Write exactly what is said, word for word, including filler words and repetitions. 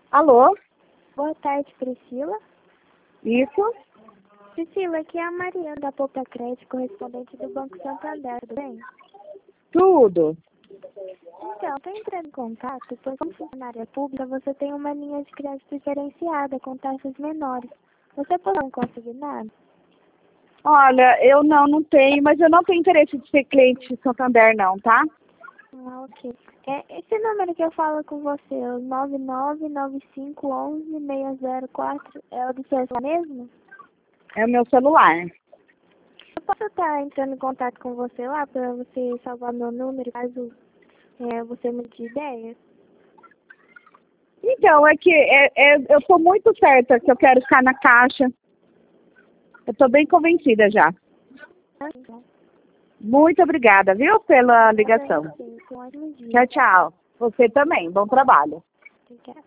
Alô? Boa tarde, Priscila. Isso? Priscila, aqui é a Mariana da Poupa Crédito, correspondente do Banco Santander, tudo bem? Tudo. Então, estou entrando em contato, pois como funcionária pública, você tem uma linha de crédito diferenciada com taxas menores. Você pode não conseguir nada? Olha, eu não, não tenho, mas eu não tenho interesse de ser cliente de Santander não, tá? Ah, ok. É, esse número que eu falo com você, o nove nove nove cinco um um seis zero quatro, é o do seu mesmo? É o meu celular. Eu posso estar entrando em contato com você lá para você salvar meu número, caso é, você mude de ideia? Então, é que é, é, eu tô muito certa que eu quero ficar na Caixa. Eu tô bem convencida já. Ah, então. Muito obrigada, viu, pela ligação. Agradeço. Um ótimo dia. Tchau, tchau. Você também. Bom trabalho. Obrigada.